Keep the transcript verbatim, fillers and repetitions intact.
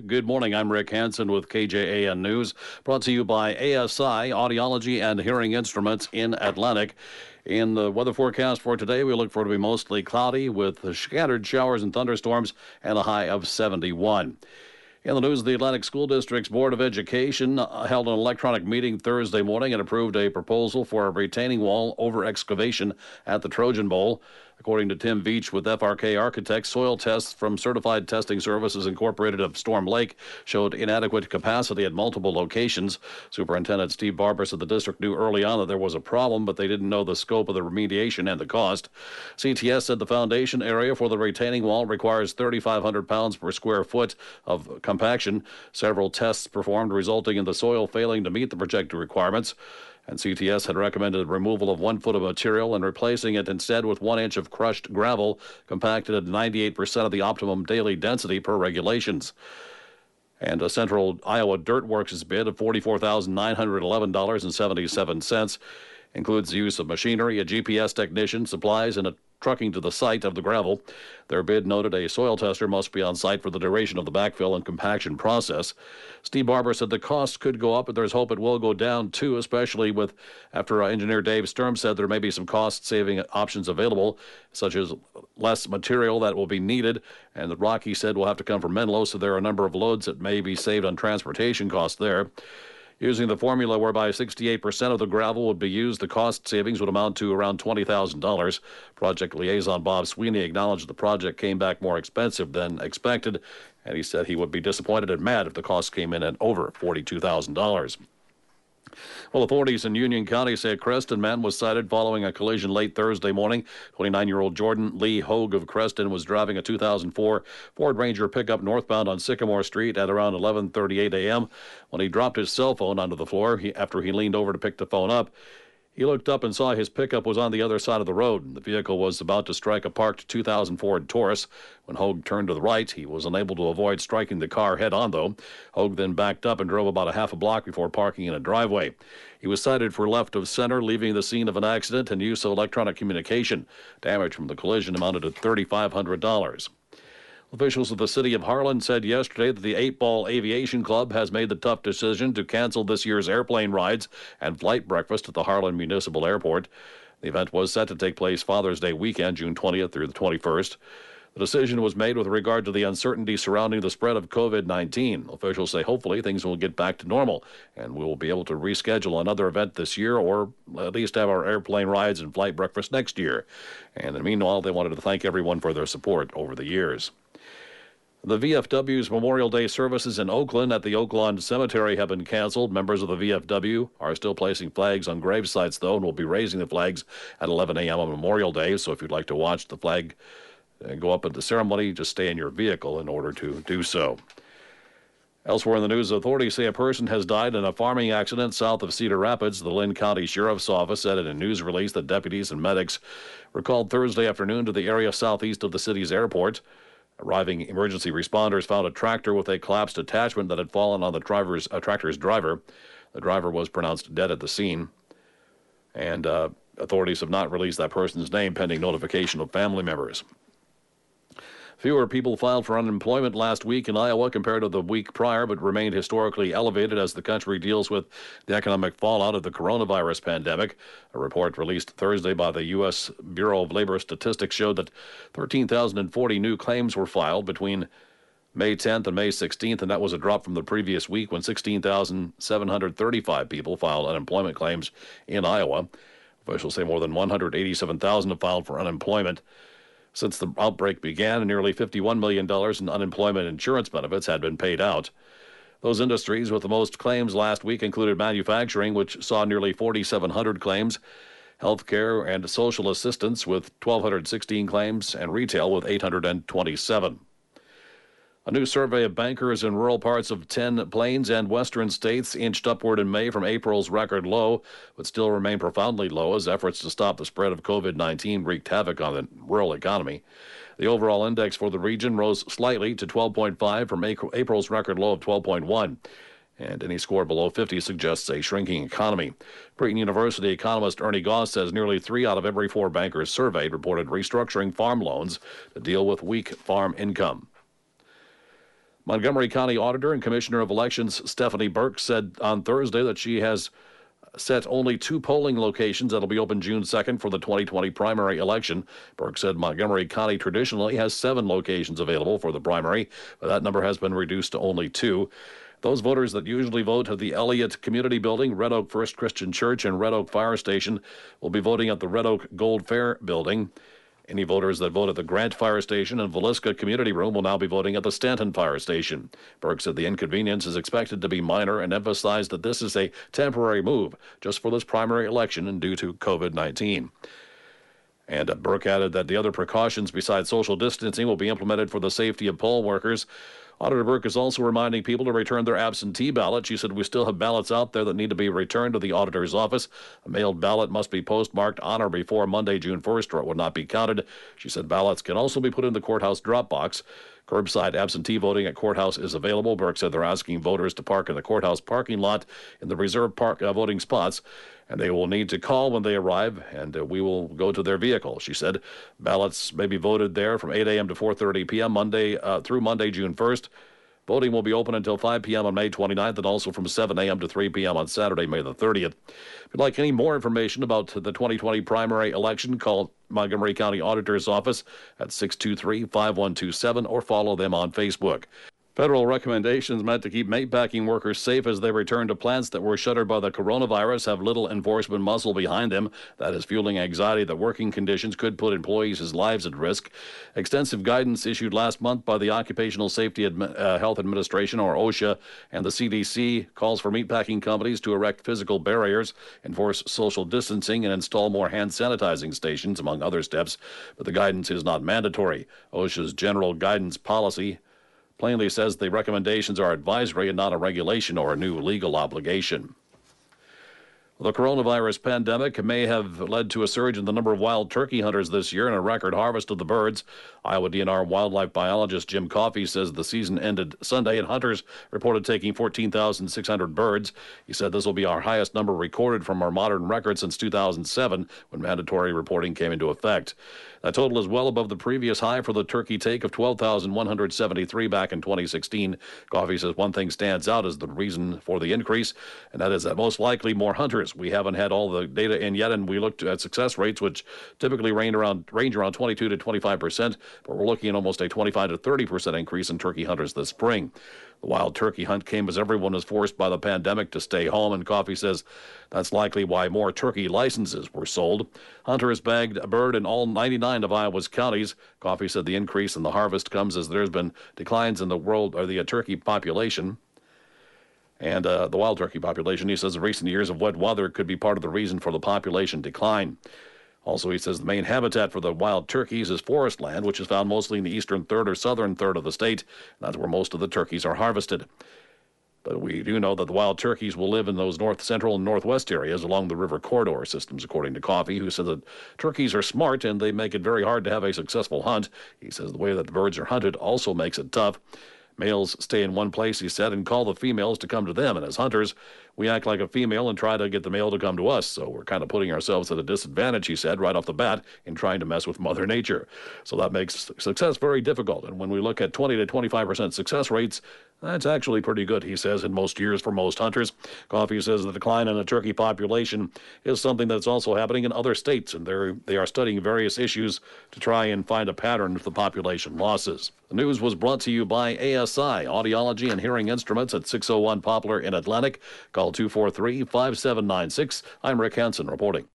Good morning. I'm Rick Hansen with K J A N News, brought to you by A S I Audiology and Hearing Instruments in Atlantic. In the weather forecast for today, we look for it to be mostly cloudy with scattered showers and thunderstorms and a high of seventy-one. In the news, the Atlantic School District's Board of Education held an electronic meeting Thursday morning and approved a proposal for a retaining wall over excavation at the Trojan Bowl. According to Tim Veach with F R K Architects, soil tests from Certified Testing Services Incorporated of Storm Lake showed inadequate capacity at multiple locations. Superintendent Steve Barber said the district knew early on that there was a problem, but they didn't know the scope of the remediation and the cost. C T S said the foundation area for the retaining wall requires thirty-five hundred pounds per square foot of compaction. Several tests performed resulting in the soil failing to meet the projected requirements. And C T S had recommended removal of one foot of material and replacing it instead with one inch of crushed gravel, compacted at ninety-eight percent of the optimum daily density per regulations. And a Central Iowa Dirt Works' bid of forty-four thousand nine hundred eleven dollars and seventy-seven cents includes the use of machinery, a G P S technician, supplies, and a trucking to the site of the gravel. Their bid noted a soil tester must be on site for the duration of the backfill and compaction process. Steve Barber said the cost could go up, but there's hope it will go down too, especially with after uh, engineer Dave Sturm said there may be some cost-saving options available, such as less material that will be needed. And the rock, he said, will have to come from Menlo, so there are a number of loads that may be saved on transportation costs there. Using the formula whereby sixty-eight percent of the gravel would be used, the cost savings would amount to around twenty thousand dollars. Project liaison Bob Sweeney acknowledged the project came back more expensive than expected, and he said he would be disappointed and mad if the cost came in at over forty-two thousand dollars. Well, authorities in Union County say a Creston man was sighted following a collision late Thursday morning. twenty-nine-year-old Jordan Lee Hogue of Creston was driving a two thousand four Ford Ranger pickup northbound on Sycamore Street at around eleven thirty-eight a.m. when he dropped his cell phone onto the floor he, after he leaned over to pick the phone up. He looked up and saw his pickup was on the other side of the road. The vehicle was about to strike a parked two thousand Ford Taurus. When Hogue turned to the right, he was unable to avoid striking the car head-on, though. Hogue then backed up and drove about a half a block before parking in a driveway. He was cited for left of center, leaving the scene of an accident and use of electronic communication. Damage from the collision amounted to three thousand five hundred dollars. Officials of the city of Harlan said yesterday that the Eight Ball Aviation Club has made the tough decision to cancel this year's airplane rides and flight breakfast at the Harlan Municipal Airport. The event was set to take place Father's Day weekend, June twentieth through the twenty-first. The decision was made with regard to the uncertainty surrounding the spread of covid nineteen. Officials say hopefully things will get back to normal and we will be able to reschedule another event this year or at least have our airplane rides and flight breakfast next year. And meanwhile, they wanted to thank everyone for their support over the years. The V F W's Memorial Day services in Oakland at the Oaklawn Cemetery have been canceled. Members of the V F W are still placing flags on grave sites, though, and will be raising the flags at eleven a.m. on Memorial Day. So if you'd like to watch the flag and go up at the ceremony, just stay in your vehicle in order to do so. Elsewhere in the news, authorities say a person has died in a farming accident south of Cedar Rapids. The Lynn County Sheriff's Office said in a news release that deputies and medics were called Thursday afternoon to the area southeast of the city's airport. Arriving emergency responders found a tractor with a collapsed attachment that had fallen on the driver's, uh, tractor's driver. The driver was pronounced dead at the scene, and uh, authorities have not released that person's name pending notification of family members. Fewer people filed for unemployment last week in Iowa compared to the week prior, but remained historically elevated as the country deals with the economic fallout of the coronavirus pandemic. A report released Thursday by the U S Bureau of Labor Statistics showed that thirteen thousand forty new claims were filed between May tenth and May sixteenth, and that was a drop from the previous week when sixteen thousand seven hundred thirty-five people filed unemployment claims in Iowa. Officials say more than one hundred eighty-seven thousand have filed for unemployment. Since the outbreak began, nearly fifty-one million dollars in unemployment insurance benefits had been paid out. Those industries with the most claims last week included manufacturing, which saw nearly forty-seven hundred claims, healthcare and social assistance with one thousand two hundred sixteen claims, and retail with eight hundred twenty-seven. A new survey of bankers in rural parts of ten plains and western states inched upward in May from April's record low, but still remain profoundly low as efforts to stop the spread of covid nineteen wreaked havoc on the rural economy. The overall index for the region rose slightly to twelve point five from April's record low of twelve point one. And any score below fifty suggests a shrinking economy. Creighton University economist Ernie Goss says nearly three out of every four bankers surveyed reported restructuring farm loans to deal with weak farm income. Montgomery County Auditor and Commissioner of Elections Stephanie Burke said on Thursday that she has set only two polling locations that'll be open June second for the twenty twenty primary election. Burke said Montgomery County traditionally has seven locations available for the primary, but that number has been reduced to only two. Those voters that usually vote at the Elliott Community Building, Red Oak First Christian Church, and Red Oak Fire Station will be voting at the Red Oak Gold Fair Building. Any voters that vote at the Grant Fire Station and Villisca Community Room will now be voting at the Stanton Fire Station. Burke said the inconvenience is expected to be minor and emphasized that this is a temporary move just for this primary election and due to COVID nineteen. And uh, Burke added that the other precautions besides social distancing will be implemented for the safety of poll workers. Auditor Burke is also reminding people to return their absentee ballot. She said we still have ballots out there that need to be returned to the auditor's office. A mailed ballot must be postmarked on or before Monday, June first, or it would not be counted. She said ballots can also be put in the courthouse drop box. Curbside absentee voting at courthouse is available. Burke said they're asking voters to park in the courthouse parking lot in the reserved park uh, voting spots, and they will need to call when they arrive, and uh, we will go to their vehicle. She said ballots may be voted there from eight a.m. to four thirty p.m. Monday uh, through Monday, June first. Voting will be open until five p.m. on May twenty-ninth and also from seven a.m. to three p.m. on Saturday, May the thirtieth. If you'd like any more information about the twenty twenty primary election, call Montgomery County Auditor's Office at six two three, five one two seven or follow them on Facebook. Federal recommendations meant to keep meatpacking workers safe as they return to plants that were shuttered by the coronavirus have little enforcement muscle behind them. That is fueling anxiety that working conditions could put employees' lives at risk. Extensive guidance issued last month by the Occupational Safety Admi- uh, Health Administration, or OSHA, and the C D C calls for meatpacking companies to erect physical barriers, enforce social distancing, and install more hand sanitizing stations, among other steps. But the guidance is not mandatory. OSHA's general guidance policy plainly says the recommendations are advisory and not a regulation or a new legal obligation. The coronavirus pandemic may have led to a surge in the number of wild turkey hunters this year and a record harvest of the birds. Iowa D N R wildlife biologist Jim Coffey says the season ended Sunday and hunters reported taking fourteen thousand six hundred birds. He said this will be our highest number recorded from our modern record since two thousand seven, when mandatory reporting came into effect. That total is well above the previous high for the turkey take of twelve thousand one hundred seventy-three back in twenty sixteen. Coffey says one thing stands out as the reason for the increase, and that is that most likely more hunters. We haven't had all the data in yet, and we looked at success rates, which typically range around range around twenty-two to twenty-five percent, but we're looking at almost a twenty-five to thirty percent increase in turkey hunters this spring. The wild turkey hunt came as everyone was forced by the pandemic to stay home, and Coffey says that's likely why more turkey licenses were sold. Hunters bagged a bird in all ninety-nine of Iowa's counties. Coffey said the increase in the harvest comes as there's been declines in the world or the uh, turkey population. And uh, the wild turkey population, he says, in recent years of wet weather could be part of the reason for the population decline. Also, he says the main habitat for the wild turkeys is forest land, which is found mostly in the eastern third or southern third of the state. That's where most of the turkeys are harvested. But we do know that the wild turkeys will live in those north central and northwest areas along the river corridor systems, according to Coffey, who said that turkeys are smart and they make it very hard to have a successful hunt. He says the way that the birds are hunted also makes it tough. Males stay in one place, he said, and call the females to come to them. And as hunters, we act like a female and try to get the male to come to us. So we're kind of putting ourselves at a disadvantage, he said, right off the bat in trying to mess with Mother Nature. So that makes success very difficult. And when we look at twenty to twenty-five percent success rates, that's actually pretty good, he says, in most years for most hunters. Coffey says the decline in the turkey population is something that's also happening in other states, and they're, they are studying various issues to try and find a pattern of the population losses. The news was brought to you by A S I, Audiology and Hearing Instruments at six oh one Poplar in Atlantic. Call two four three, five seven nine six. I'm Rick Hansen reporting.